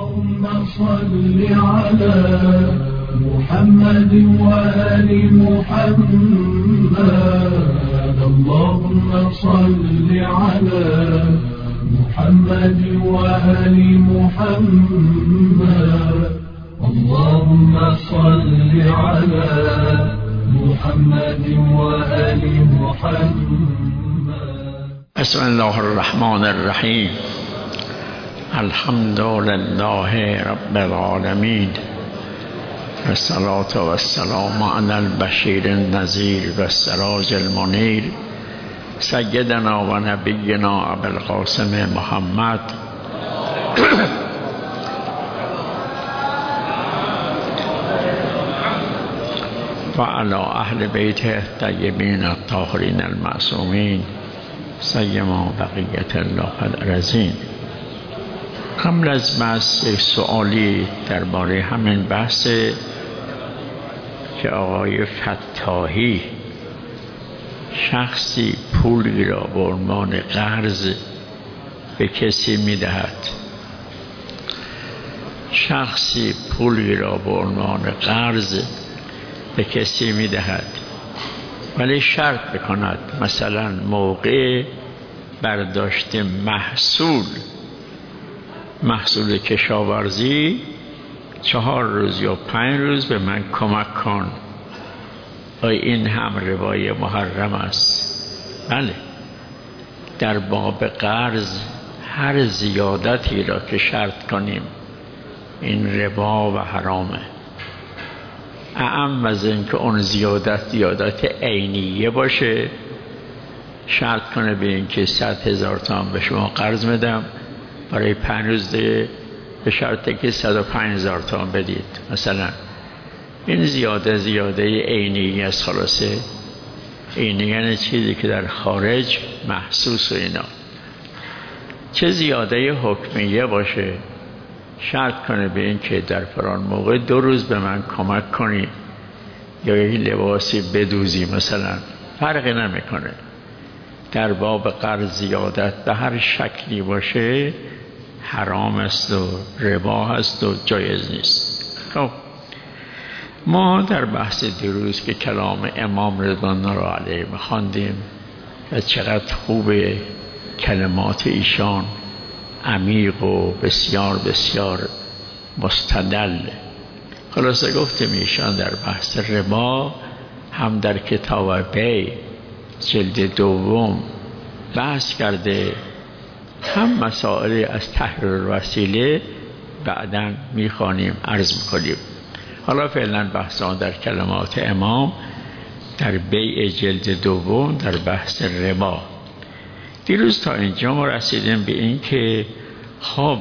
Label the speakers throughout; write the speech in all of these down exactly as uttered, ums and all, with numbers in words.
Speaker 1: اللهم صل على محمد وآل محمد اللهم صل على محمد وآل محمد اللهم صل على محمد وآل محمد.
Speaker 2: بسم الله الرحمن الرحیم. الحمد لله رب العالمین و الصلاة و السلام علی البشیر النذیر و السراج المنیر سیدنا و نبینا ابوالقاسم محمد و علی اهل بیته الطیبین الطاهرین المعصومین سیما بقیت الله الارضین. قبل از بحث سوالی درباره همین بحث که آقای فتاحی شخصی پولی را به عنوان قرض به کسی میدهد، شخصی پولی را به عنوان قرض به کسی میدهد ولی شرط بکند مثلا موقع برداشت محصول محصول کشاورزی چهار روز یا پنج روز به من کمک کن. آیا این هم روای محرم است؟ بله، در باب قرض هر زیادتی را که شرط کنیم این ربا و حرامه. اعم از این که اون زیادت زیادت عینیه باشه، شرط کنه به این که صد هزار تومان به شما قرض میدم برای پنج روز دیگه به شرطی که صد و پنج هزار تومان بدید مثلا. این زیاده زیاده عینی است. خلاصه عینی یعنی چیزی که در خارج محسوس و اینا. چه زیاده حکمیه باشه، شرط کنه به این که در فلان موقع دو روز به من کمک کنی یا یک لباسی بدوزی مثلا، فرقی نمیکنه. در باب قرض زیادت به هر شکلی باشه حرام است و ربا است و جایز نیست. خب ما در بحث دیروز که کلام امام رضوان الله علیه می‌خواندیم و چقدر خوبه کلمات ایشان، عمیق و بسیار بسیار مستدل. خلاصه گفتم ایشان در بحث ربا هم در کتاب بی جلد دوم بحث کرده، هم مسائل از تحریر وسیله بعداً میخوانیم عرض میکنیم. حالا فعلا بحثان در کلمات امام در بیع جلد دوم در بحث ربا. دیروز تا اینجا ما رسیدیم به این که خب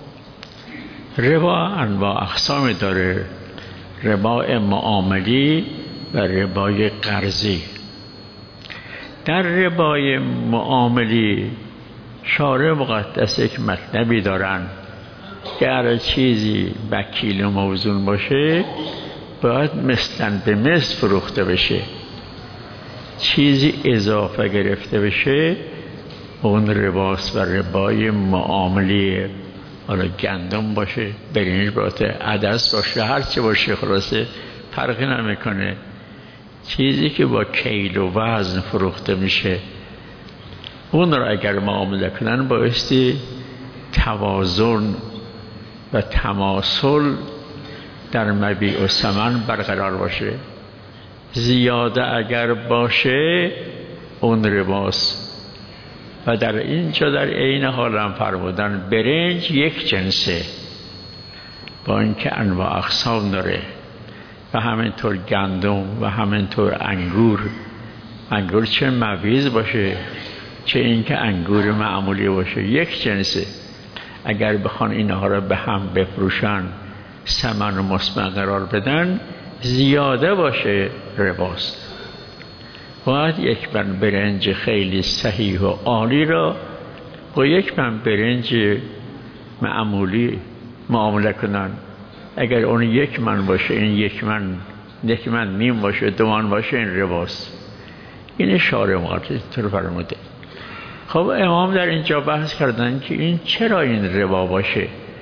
Speaker 2: ربا انواع اقسام داره، ربا معاملی و ربای قرضی. در ربای معاملی شارع مقدس یک مطلبی دارن که هر چیزی وکیل و موزون باشه باید مثلا به مثل فروخته بشه، چیزی اضافه گرفته بشه اون رباست و ربای معاملیه. حالا گندم باشه، برنج باشه، عدس باشه، هر چه باشه، خلاصه فرقی نمیکنه. چیزی که با کیل و وزن فروخته میشه اون را اگر معامله کنن بایستی توازن و تماثل در مبیع و ثمن برقرار باشه. زیاده اگر باشه اون رباست. و در اینجا در عین حال هم فرمودن برنج یک جنسه با اینکه انواع اقسام داره، و همینطور گندم و همینطور انگور. انگور چه مویز باشه چه اینکه انگور معمولی باشه یک جنسه. اگر بخوان اینها را به هم بفروشن ثمن و مسمن قرار بدن زیاده باشه رباست. باید یک من برنج خیلی صحیح و عالی را با یک من برنج معمولی معامله کنن. اگر اون یک من باشه این یک من یک من نیم باشه، دو من باشه، این رباست. این شارع مقدس طور فرموده. خب امام در اینجا بحث کردن که این چرا این ربا باشه.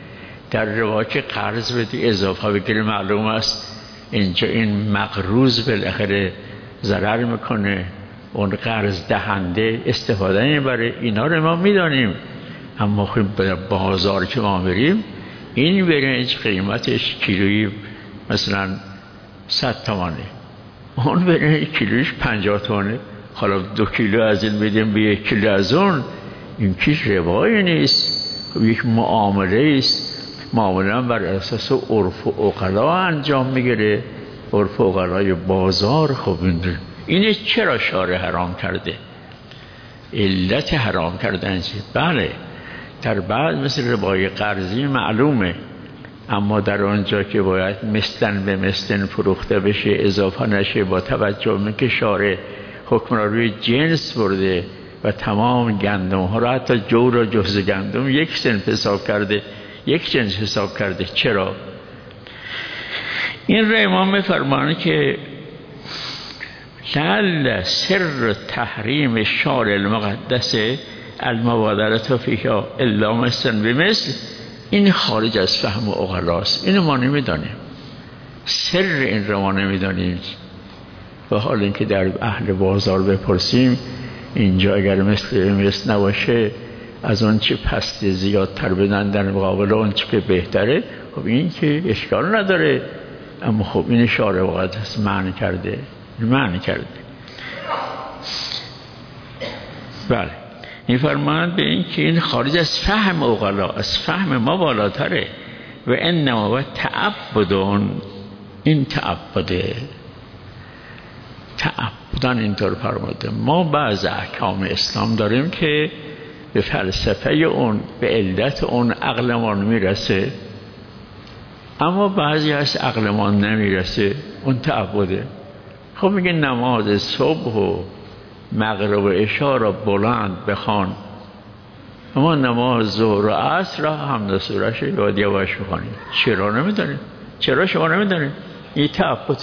Speaker 2: در روایت که قرض بدی اضافه بگیری معلوم است اینجا این مقروض بالاخره ضرر میکنه، اون قرض دهنده استفاده نمیبره. اینا رو ما میدانیم، اما خب به بازار که ما بریم این برنج قیمتش کیلویی مثلا صد تومانه، اون برنج کیلویش پنجاه تومانه. حالا دو کیلو از این بدیم به یک کیلو از اون، این که روایی نیست، یک معامله است. معامله بر اساس عرف و عقلا انجام میگیره، عرف و عقلای بازار. خب اینه چرا شارع حرام کرده؟ علت حرام کردن چیه؟ بله در بعد مثل ربای قرضی معلومه، اما در آنجا که باید مثلن به مثلن فروخته بشه، اضافه نشه، با توجه به که شارع حکم را روی جنس برده و تمام گندم ها را حتی جو را جز گندم یک صنف حساب کرده، یک جنس حساب کرده. چرا؟ این را امام می‌فرماند که لعل سر تحریم شارع المقدس المبادرة فیها الا مثلا بمثل، این خارج از فهم عقلاست، اینو ما نمیدانیم، سر این رو ما نمیدانیم. و حال اینکه در اهل بازار بپرسیم اینجا اگر مثل مثل نباشه از اون چه پست زیادتر بدن در مقابل اون چه که بهتره، خب این که اشکال نداره، اما خب این شارع مقدس معنی کرده معنی کرده. بله این فرمان به این که این خارج از فهم عقلا، از فهم ما بالاتره. و انما و تعبدون، این تعبده تعبدن اینطور فرموده. ما بعض احکام اسلام داریم که به فلسفه اون، به علت اون عقلمان میرسه، اما بعضی از عقلمان نمیرسه، اون تعبده. خب میگه نماز صبح و مغرب و عشا را بلند بخوان، اما نماز ظهر و عصر را حمد سوره‌اش یاد یواش بخوانید. چرا نمیدونید؟ چرا شما نمیدونید؟ این تعبد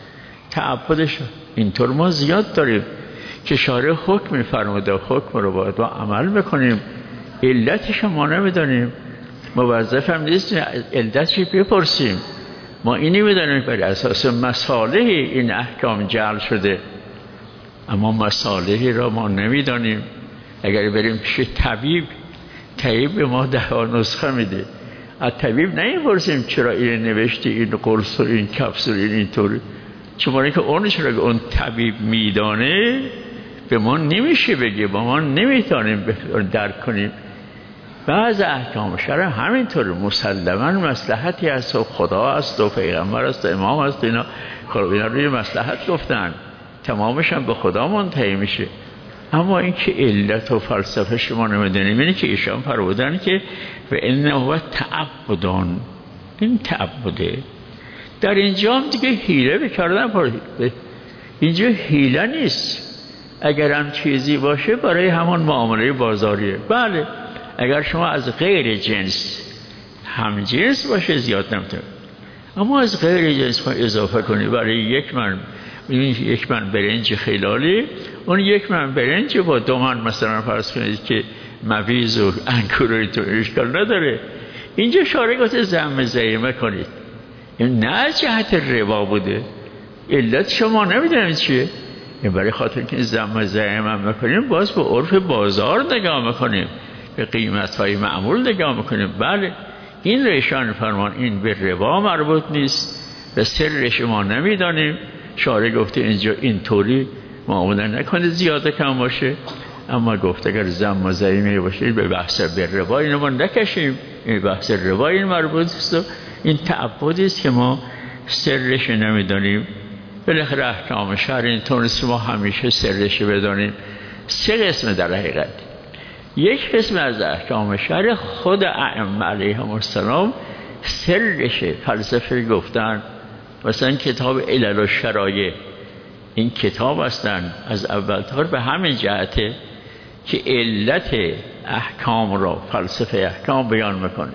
Speaker 2: تعبدش اینطور ما زیاد داریم که شارع حکم می‌فرماده، حکم رو باید ما عمل بکنیم، علتش ما نمیدونیم. موظف هم نیست علتش بپرسیم، ما اینی میدونیم بر اساس مصالح این احکام جعل شده، اما مصالحی را ما نمیدانیم. اگر بریم پیش طبیب، طبیب به ما ده نسخه میده، از طبیب نمیپرسیم چرا این نوشته، این قرص و این کپسول این اینطوری، چون که اون چرا که اون طبیب میدانه به ما نمیشه بگه، با ما نمیتونیم درک کنیم. بعض احکام شرع همینطور مسلماً مصلحتی هست و خدا است و پیغمبر است و امام است، اینا خب اینا روی مصلحت گفتن، تمامش هم به خدا منتهی میشه. اما این که علت و فلسفه شما نمیدونیم، اینه که ایشان فرمودن که و انه هو تعبدون، این تعبده. در اینجا هم دیگه حیله بکردن پاره، اینجا حیله نیست. اگر هم چیزی باشه برای همون معامله بازاریه. بله اگر شما از غیر جنس هم جنس باشه زیاد نمیتونه، اما از غیر جنس ما اضافه کنی برای یک من یک من برنج خیلالی، اون یک من برنج با دو من مثلا فرض کنید که مویز و انگور تو اشکال نداره. اینجا شارع گفته ذم زعیمه کنید، این نه جهت ربا بوده، علت شما نمیدونید چیه. این برای خاطر که ذم زعیمه میکنیم باز به عرف بازار نگاه میکنیم، به قیمت های معمول نگاه میکنیم. بله این ریشان فرمان این به ربا مربوط نیست، به سر شما نمیدانیم. شارع گفته اینجا اینطوری معامله نکنید زیاده کم باشه، اما گفته اگر ذم و زعیمه باشه به بحث به ربا اینو ما نکشیم، این بحث ربا این مربوط است و این تعبدی است که ما سرش نمیدانیم. بالاخره احکام شرع اینطور است ما همیشه سرش بدانیم. سه قسم در حقیقت، یک قسم از احکام شرع خود ائمه علیهم السلام سرشه، فلسفه گفتن. مثلا کتاب علل و شرایع، این کتاب هستن از اول تا به همین جهته که علت احکام را فلسفه احکام بیان میکنه.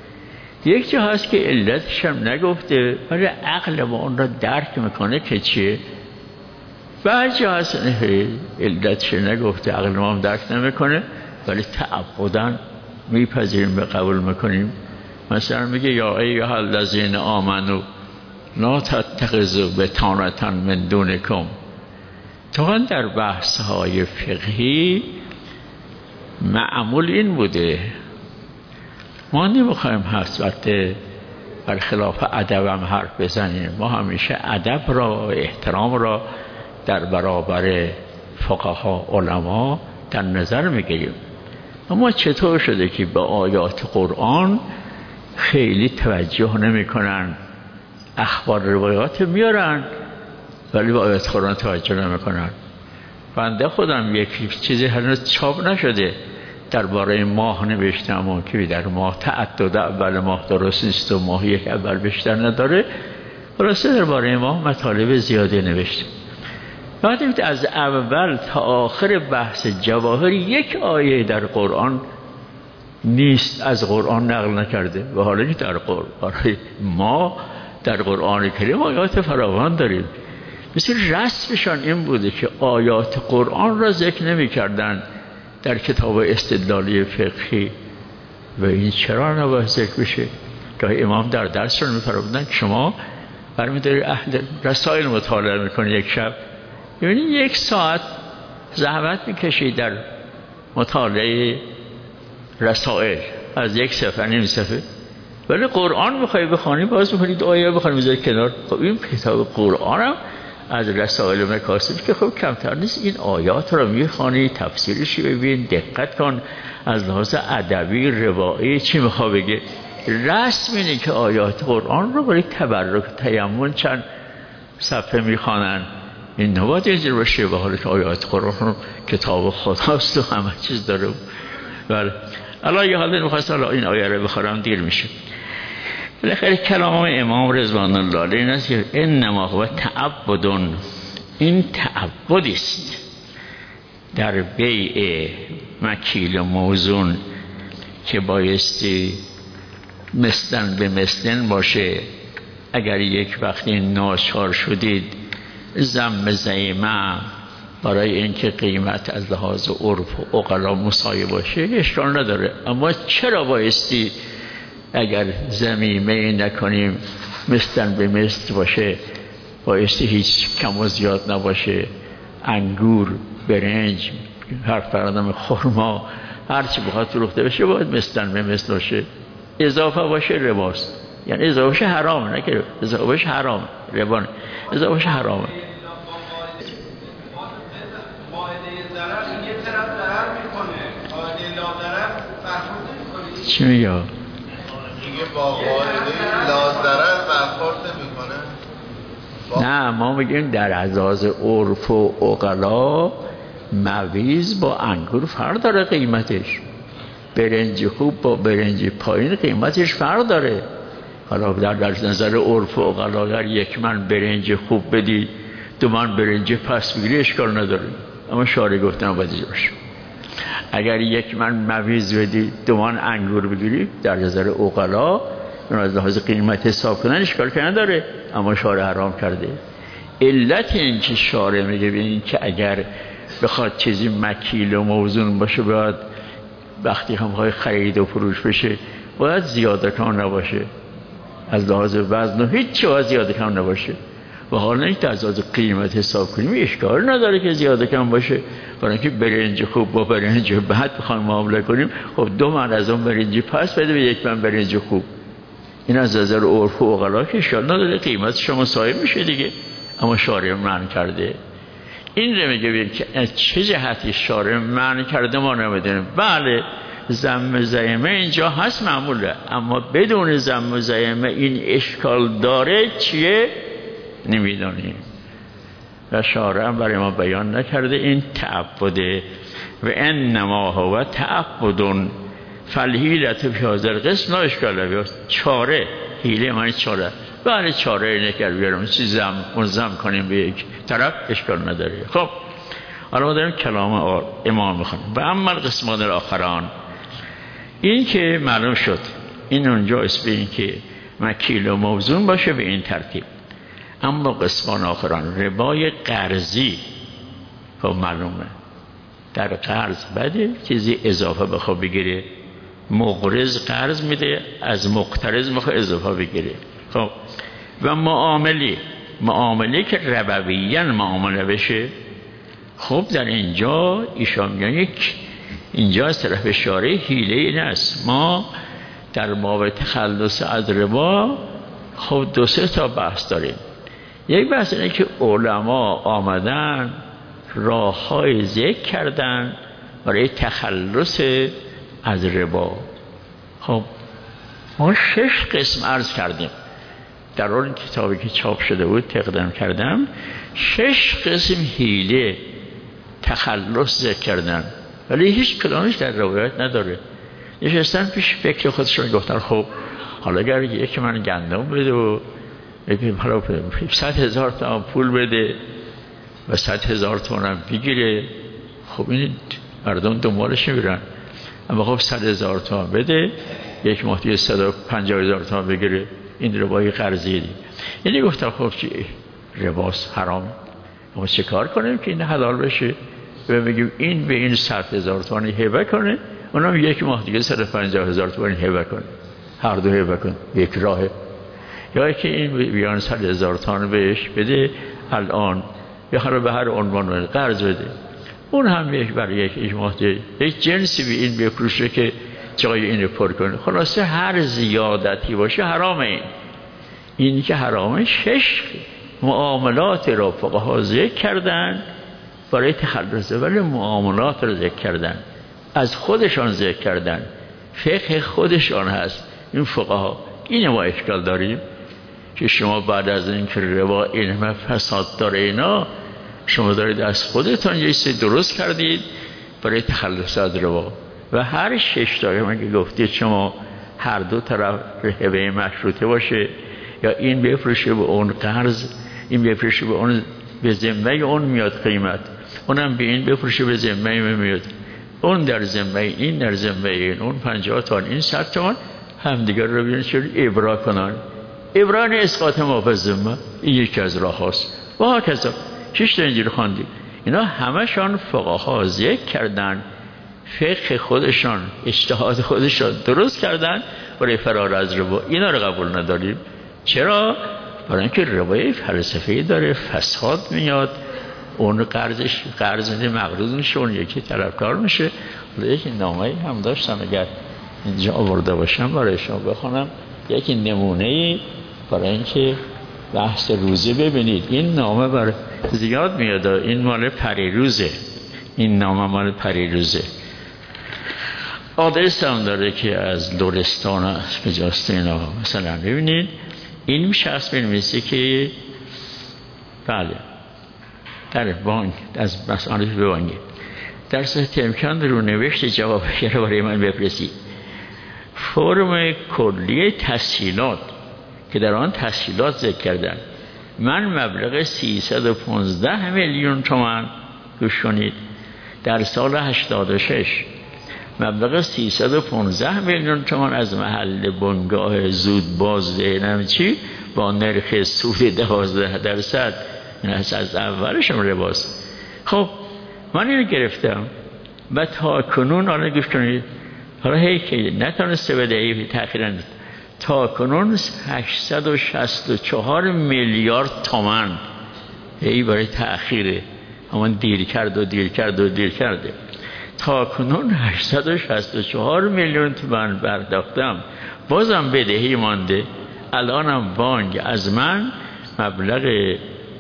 Speaker 2: یک جا هست که علتش هم نگفته ولی عقل ما اون را درک میکنه که چیه. بعضی جا هست علتش نگفته، عقل ما هم درک نمیکنه ولی تعبداً میپذیریم به قبول میکنیم. مثلا میگه یا ایها الذین آمنو لا تتخذوا بطانة من دونکم. تا در بحث های فقهی معمول این بوده، ما نمیخوایم حسبت برخلاف ادب هم حرف بزنیم، ما همیشه ادب را و احترام را در برابر فقها علما در نظر میگیریم. اما چطور شده که به آیات قرآن خیلی توجه نمی کنن، اخبار روایات میارن ولی به آیات قرآن توجه نمی کنن. بنده خودم یک چیزی هنوز چاپ نشده درباره ماه نوشتم و که در ماه تعدد اول ماه درست نیست و ماه یک اول بیشتر نداره، درسته درباره ماه مطالب زیاده نوشتم. بعد از اول تا آخر بحث جواهر یک آیه در قرآن نیست، از قرآن نقل نکرده. و حالا که در قرآن ما در قرآن کریم آیات فراوان داریم. مثل رسمشان این بوده که آیات قرآن را ذکر نمی کردن در کتاب استدلالی فقهی. و این چرا نباید ذکر بشه؟ که امام در درسشون می فرمودن که شما برمی داری اهل رسائل مطالعه میکنی یک شب، یعنی یک ساعت زحمت میکشی در مطالعه رسائل از یک صفحه نیم صفحه، ولی قرآن میخوای بخوانی باز میکنی دو آیه بخوانی میذاری کنار. خب این کتاب قرآن هم از رسائل مکاسب که خب کمتر نیست، این آیات رو میخوانی، تفسیرش ببین، دقت کن، از لحاظ ادبی روایی چی میخواد بگه. رسم اینه که آیات قرآن رو برای تبرک تیمم چند صفحه میخوانن. این نباید اینجور باشه، به حالی که آیات قرآن کتاب خداست و همه چیز داره. بله الان یه حالی میخواست الان این آیه رو بخورم دیر میشه. بالاخره کلام امام رضوان الله علیه این است که انما هو تعبدون، این تعبدی است در بیع مکیل و موزون که بایستی مثلن به مثلن باشه. اگر یک وقتی ناچار شدید زم زیمه برای اینکه قیمت از لحاظ عرف و عقلا مساوی باشه اشکال نداره. اما چرا بایستی اگر زمیمه نکنیم مثلن به مثل باشه، بایستی هیچ کم و زیاد نباشه؟ انگور، برنج، هر فرادم خرما، هرچی بخواد فروخته بشه باید مثلن به مثل باشه. اضافه باشه رباست، یعنی اضافه باشه حرامه، نه که اضافه باشه حرام ربانه، اضافه باشه حرامه. چی میگه؟
Speaker 3: میگه با قاعده لازرر برخورد میکنه.
Speaker 2: نه ما میگیم در اساس عرف و عقلا مویز با انگور فرق داره قیمتش. برنج خوب با برنج پایین قیمتش فرق داره. حالا در, در نظر عرف و عقلا اگر یک من برنج خوب بدی دو من برنج پس بگیری اشکال نداره، اما شارع گفتن باید باشه. اگر یک من مویز بدی دو من انگور بگیری در نظر عقلا از لحاظ قیمت حساب کنن اشکال که نداره، اما شارع حرام کرده. علت این که شارع میگه ببینید که اگر بخواد چیزی مکیل و موزون باشه باید وقتی هم های خرید و فروش بشه باید زیاده کم نباشه، از لحاظ وزن و هیچ چیز زیاده کم نباشه. و حالا اینکه از لحاظ قیمت حساب کنیم اشکال نداره که زیاده کم باشه، برای اینکه برنج خوب با برنج بد بخوایم معامله کنیم خب دو من از اون برنج پس بده به یک من برنج خوب. این از نظر عرف و عقلا که اشکال نداره، قیمت شما صاحب میشه دیگه، اما شارع منع کرده. این رو میگه ببین که از چه جهتی شارع منع کرده ما نمیدونیم. بله ذم زیمه اینجا هست معموله، اما بدون ذم زیمه این اشکال داره چیه نمیدونیم و شارع هم برای ما بیان نکرده. این تعبده و انما هو تعبدون فالحیلة فی هذا القسم لا اشکال فیه. چاره حیله معنی چاره، بله چاره اینه که بیارم چیزم منظم کنیم به یک طرف اشکال نداره. خب حالا ما داریم کلام امام میخونیم. و اما القسمان الاخران، این که معلوم شد این اونجا اسم این که مکیل و موزون باشه به این ترتیب. اما قسمان آخران ربای قرضی، خب معلومه در قرض بده چیزی اضافه بخواه بگیره مقرض قرض میده، از مقترض میخواد اضافه بگیره. خب و معامله معامله که ربویاً معامله بشه، خب در اینجا ایشان میگن یک اینجا از طرف شارع حیله این است. ما در باب تخلص از ربا خب دو سه تا بحث داریم. یک بحث اینه که علما آمدن راه‌های ذکر کردن برای تخلص از ربا. خب ما شش قسم عرض کردیم در اون کتابی که چاپ شده بود، تقدیم کردم. شش قسم حیله تخلص ذکر کردن، ولی هیچ کدامش در روایت نداره. نشستن پیش فکر خودشون گفتن خب حالا اگر یکی من گندم بده و حالا صد هزار تومان پول بده و صد هزار تومان هم بگیره، خب این مردم دنبالش میرن. اما خب صد هزار تومان بده، یک ماه صد و پنجاه هزار تومان بگیره، این ربای قرضی دی. یعنی گفتم خب چی رباست، حرام، ما چه کار کنیم که این حلال بشه؟ و بگیم این به این صد هزار تومانی هبه کنه، اونم یک ماه دیگه صد و پنجاه هزار تومانی هبه کنه، هر دو هبه کنه، یک راهه. یا که این بیان صد هزار تومان بهش بده الان، یا هر به هر عنوان قرض بده، اون هم یک برای یک یک ماه دیگه یک جنسی به این بفروشه که جای اینو پر کنه. خلاصه هر زیادتی باشه حرامه. این این که حرامه. شش معاملات را فقها ذکر کردن برای تخلص، ولی معاملات را ذکر کردن، از خودشان ذکر کردن، فقه خودشان هست این فقها. این ما اشکال داریم که شما بعد از این که ربا این همه فساد داره اینا، شما دارید از خودتان یه چیزی درست کردید برای تخلص از ربا. و هر شش تا من که گفتید شما هر دو طرف هبه مشروطه باشه، یا این بفروشه به اون قرض، این بفروشه به اون، به ذمه اون میاد قیمت، اونم به این بفروشه به ذمه میاد، اون در ذمه این، در ذمه این، اون پنجاه تومان این صد تومان، همدیگر رو ببینید چون ابرا کنن. ابران اسقاط ما به ذمه این یکی از راه هاست. و ها کذا شش تا اینجوری خواندیم. اینا همشان فقها ذکر کردن، فقه خودشان، اجتهاد خودشان درست کردن برای فرار از ربا. اینا رو قبول نداریم. چرا؟ برای اینکه ربای فلسفه‌ای داره، فساد میاد، اون قرضش قرض میده مقروض میشه، اون یکی طلبکار میشه. یک نامه‌ای هم داشتم، اگر اینجا آورده باشم برای شما بخونم، یکی نمونه‌ای برای اینکه بحث روزه ببینید. این نامه بر زیاد میاد، این مال پریروزه، این نامه مال پریروزه. آدرس هم داره که از لرستان است به جاست. اینا مثلا ببینید این شخص بنویسه که بله در بانک، از مسئله به بانک در صورت امکان رو نوشت جواب رو برای من بفرستید. فرم کلی تسهیلات که در آن تسهیلات ذکر کردن، من مبلغ سیصد و پانزده میلیون تومان گوش کنید در سال هشتاد و شش، مبلغ سیصد و پانزده میلیون تومان از محل بنگاه زود باز دهنم چی با نرخ سود دوازده درصد، این از از اولش هم رباست. خب من اینو گرفتم و تا کنون حالا گوش کنید، حالا هی که نتونسته بده تأخیراً، تا کنون هشتصد و شصت و چهار میلیارد تومان هی برای تأخیره، همون دیر کرد و دیر کرد و دیر کرده. تا کنون هشتصد و شصت و چهار میلیون تومان پرداختم، بازم بدهی مانده. الانم بانک از من مبلغ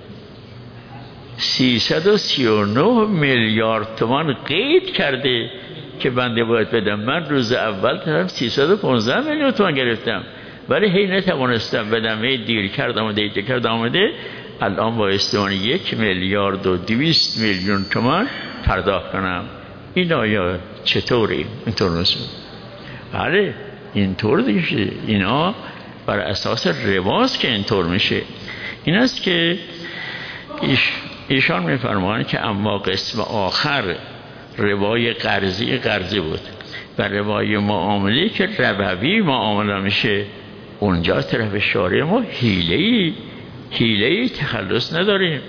Speaker 2: سیصد و سی و نه میلیارد تومان قید کرده که بنده باید بدم. من روز اول طرف سیصد و پانزده میلیون تومان گرفتم، ولی هی نتوانستم بدم، هی دیر کردم و دیر کردم آمده. الان با استوان یک میلیارد و دویست میلیون تومان پرداخت کنم. این آیا چطوری؟ اینطور نسبت بله اینطور دیگه. اینا بر اساس رباست که اینطور میشه. این است که ایش ایشان میفرمایند که اما قسم آخر ربای قرضی قرضی بود و ربای معاملی که ربوی معامله میشه، اونجا طرف شارع ما حیله‌ای حیله‌ای تخلص نداریم.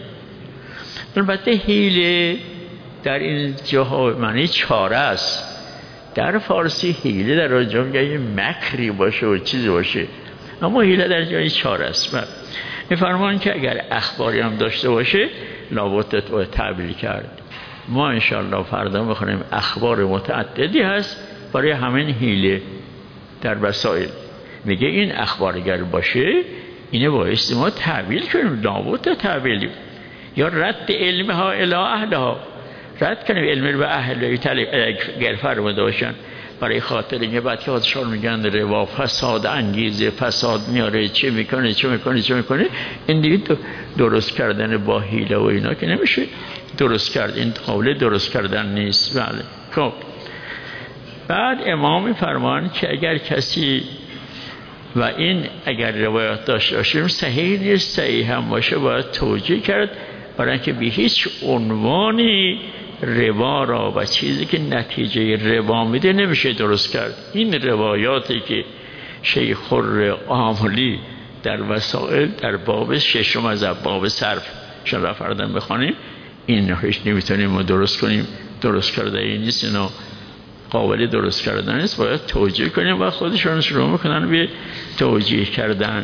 Speaker 2: البته حیله در این جاها معنی چاره است. در فارسی حیله در آنجا میگه مکری باشه و چیزی باشه، اما حیله در جای چار است. میفرمان که اگر اخباری هم داشته باشه لابد باید تعبیر کرد. ما انشاءالله فردا بخونیم اخبار متعددی هست برای همین حیله در وسائل. میگه این اخبار اگر باشه اینه باعث ما تعبیر کنیم، لابد تعبیر یا رد علمها الی اهلها، رد کنیم علم رو به اهل اگر فرموده باشن. برای خاطر اینکه بعد که خودشان میگن روا فساد انگیزه، فساد میاره، چه میکنه چه میکنه چه میکنه، این دیگه درست کردن با حیله و اینا که نمیشه درست کرد، این قوله درست کردن نیست. بله. خب بعد امام فرمان که اگر کسی و این اگر روایات داشته باشیم صحیح نیست، صحیح هم باشه باید توجیه کرد، برای اینکه به هیچ عنوانی ربا را و چیزی که نتیجه ربا میده نمیشه درست کرد. این روایاتی که شیخ خرعاملی در وسائل در باب ششم از باب صرف شما فردن بخوانیم، این هیچ نمیتونیم ما درست کنیم، درست کرده این نیست، اینا قابل درست کردن نیست، باید توجیه کنیم و خودشون شروع میکنن به توجیه کردن.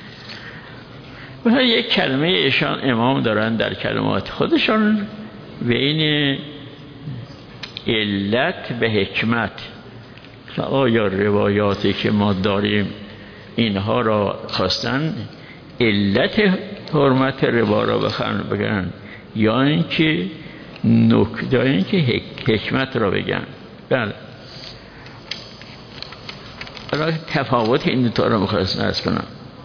Speaker 2: و یک کلمه ایشان امام دارن در کلمات خودشان بین علت به حکمت، آیا روایاتی که ما داریم اینها را خواستن علت حرمت ربا را بخوان بگن یا اینکه نکته یا اینکه حکمت را بگن. بله، برای تفاوت این دو تا را می‌خواستم عرض کنم.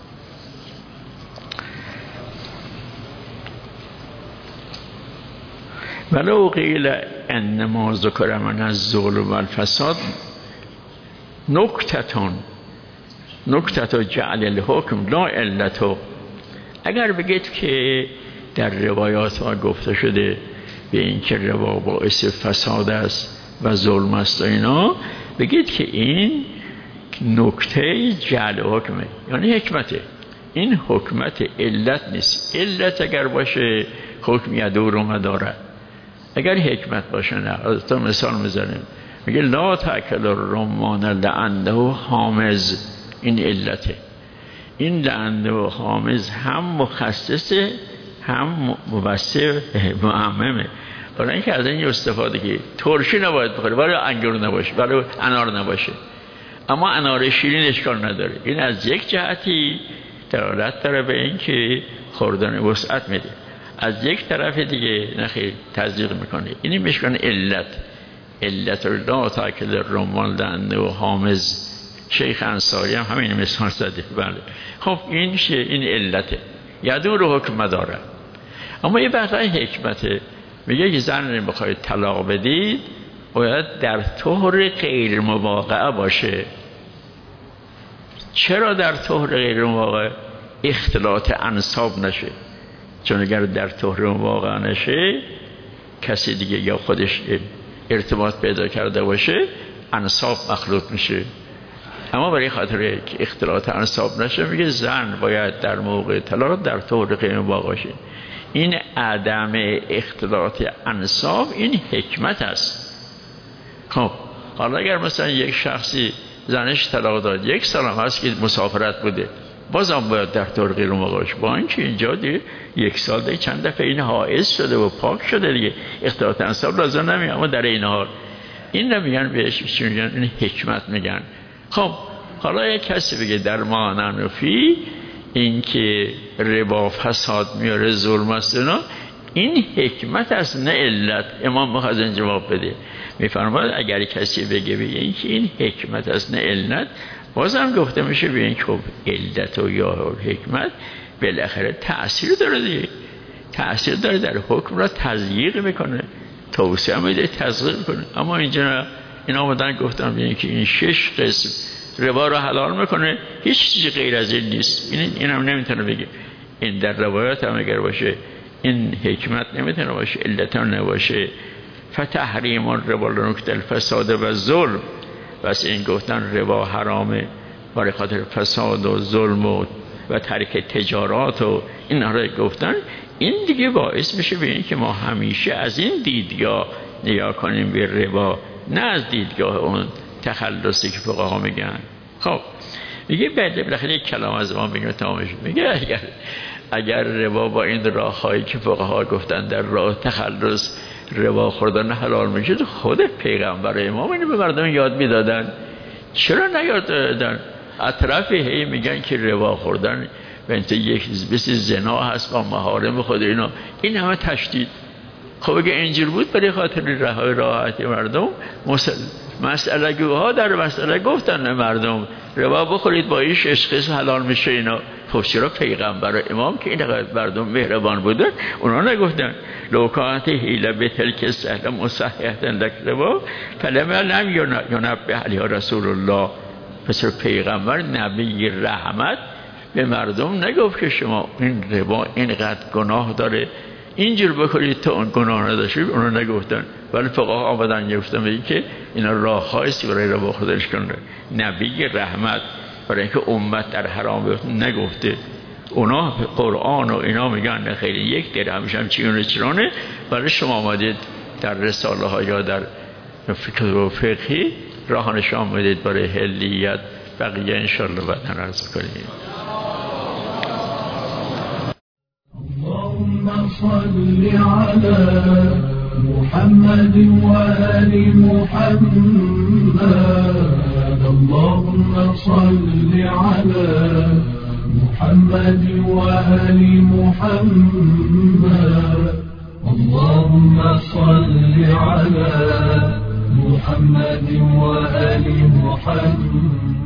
Speaker 2: ولو قیل انما ذکر من الظلم والفساد نکتتون نکتت جعل الحکم لا علتو، اگر بگید که در روایات ما گفته شده به این که ربا باعث فساد است و ظلم است و اینا، بگید که این نکته جعل حکمه، یعنی حکمته، این حکمت علت نیست. علت اگر باشه حکم یدور و مداره، اگر حکمت باشه نه. از تا مثال میزنیم میگه لا تأکل الرمان لعنده حامض، این علته. این لعنده و حامض هم مخصصه هم مبصر معممه، برای اینکه از این استفاده که ترشی نباید بخوره، برای انگور نباشه، برای انار نباشه، اما انار شیرین اشکال نداره. این از یک جهتی دلالت داره به این که خوردن وسعت میده، از یک طرف دیگه نخیر تضییق میکنه. اینی میشکنه علت. علت لا تأکل الرمان لعنده و حامض، شیخ انصاری هم همین مثال زده. بله. خب این شه این علته، یدور حکم داره. اما یه بقیه حکمته، میگه که زن رو بخواید طلاق بدید باید در طهر غیر مواقعه باشه. چرا در طهر غیر مواقعه؟ اختلاط انساب نشه، چون اگر در طهر مواقعه نشه کسی دیگه یا خودش ارتباط پیدا کرده باشه انساب مخلوط میشه. اما برای خاطر که اختلاط انساب نشه میگه زن باید در موقع طلاق در طهر غیر مواقعه باشه. این عدم اختلاط انساب این حکمت است. خب حالا اگر مثلا یک شخصی زنش طلاق داد، یک سال هم هست که مسافرت بوده، بازم باید در طور غیر مواقعش، با اینکه اینجا دیگه یک سال دیگه چند دفعه این حائض شده و پاک شده دیگه، اختلاط انساب لازم نمیگه، اما در این حال این نمیگن بهش چی میگن؟ این حکمت میگن. خب حالا یک کسی بگه در مانن فی این که ربا فساد میاره ظلم است اینا، این حکمت است نه علت. امام میخواد این جواب بده، میفرماید اگر کسی بگه به این که این حکمت است نه علت، بازم گفته میشه به این که علت و یا حکمت بالاخره تأثیر داره دیگه، تأثیر داره در حکم را تضییق میکنه، توسعه میده، تضییق میکنه. اما اینجا این آمدن گفتم به این که این شش قسم ربا رو حلال میکنه، هیچ چیزی غیر از این نیست. این اینم نمیتونه بگه. این در روایات هم اگر باشه این حکمت نمیتونه باشه، علت هم نباشه. فتحریم الربا لنکت الفساد و ظلم، بس این گفتن ربا حرامه برای خاطر فساد و ظلم و, و ترک تجارات و این را گفتن، این دیگه باعث میشه به این که ما همیشه از این دیدگاه نگاه کنیم به ربا نه از دیدگاه اون تخلصی که فقها میگن. خب میگه بعد بالاخره یک کلام از ما میگه تمامش میگه اگر اگر ربا با این راههایی که فقها گفتن در راه تخلص ربا خوردن حلال میشه، خود پیغمبر امام اینو به مردم یاد میدادن، چرا نیاد دادن؟ اطراف هی میگن که ربا خوردن بنت یک بس زنا هست با محارم خود اینا، این همه تشدید. خب اگه اینجور بود برای خاطر رهای راحت مردم مسئله گوها در مسئله گفتن مردم ربا بخورید با ایش عشقش حلال میشه اینا. خب چرا پیغمبر امام که این مردم مهربان بودن اونا نگفتن لوکانت حیله به تلک سهل مصحیحت لک ربا فلما لم ینبه علیها رسول الله؟ پس پیغمبر نبی رحمت به مردم نگفت که شما این ربا اینقدر گناه داره اینجور بکنید تا اون گناه نداشتید، اونا نگفتن. ولی فقها آمدن گفتن بگید که اینا راه هایستی برای ربا خودش کنه. نبی رحمت برای اینکه امت در حرام بیفته نگفته. اونا قرآن و اینا میگن نه خیلی یک درهمش هم چیونه چرانه، ولی شما آمدید در رساله ها یا در فکر و فقهی راهانش آمدید برای حلیت. بقیه انشالله بعد عرض کنیم.
Speaker 1: اللهم صل على محمد وآل محمد. اللهم صل على محمد وآل محمد. اللهم صل على محمد وآل محمد.